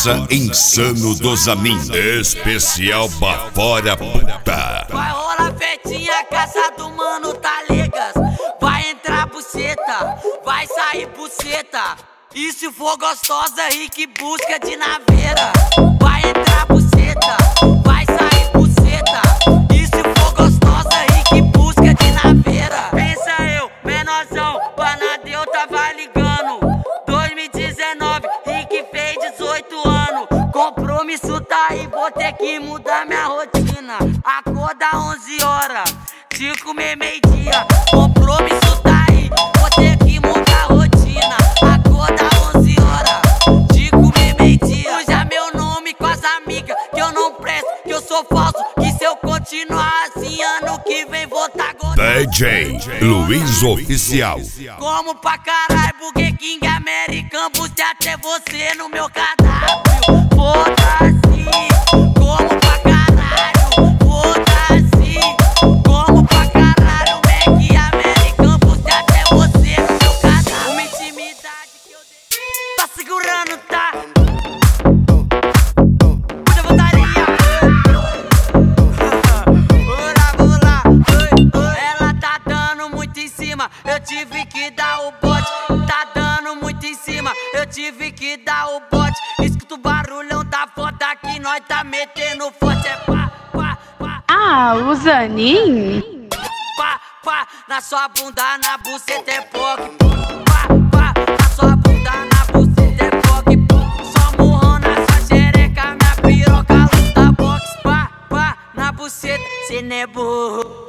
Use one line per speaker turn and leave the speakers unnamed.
Força Insano dos Amin. Especial Bafora Puta.
Vai rolar festinha, casa do mano Talegas. Vai entrar buceta, vai sair buceta. E se for gostosa, Rick busca de naveira. Vai entrar buceta, vai sair buceta. E se for gostosa, Rick busca de naveira. Pensa eu, menorzão, Panadeu tava ligando. 2019, Rick fez 18 anos. Compromisso tá aí, vou ter que mudar minha rotina. Acorda 11 horas, de comer meio-dia. Compromisso tá aí, vou ter que mudar a rotina. Acorda 11 horas, de comer meio-dia. Usa meu nome com as amigas, que eu não presto, que eu sou falso. Que se eu continuar assim, ano que vem vou tá gordo.
DJ Luiz Oficial.
Como pra caralho, Burger King American. Busque até você no meu cardápio. Foda-se, como pra caralho. Foda-se, como pra caralho. Mac American, busque até você no meu cardápio. Uma intimidade que eu dei. Tá segurando, tá? Muita vontade. Vamos lá. Ela tá dando muito em cima, eu tive que dar o bote. Tá dando muito em cima, eu tive que dar o bote. Escuta o barulhão da foda que nós tá metendo forte. É pá, pá, pá.
Ah, o Zanin?
Pá, pá, na sua bunda, na buceta é POC. Pá, pá, na sua bunda, na buceta é POC. Só murrão na sua xereca, minha piroca luta boxe. Pá, pá, na buceta, cê não é burro.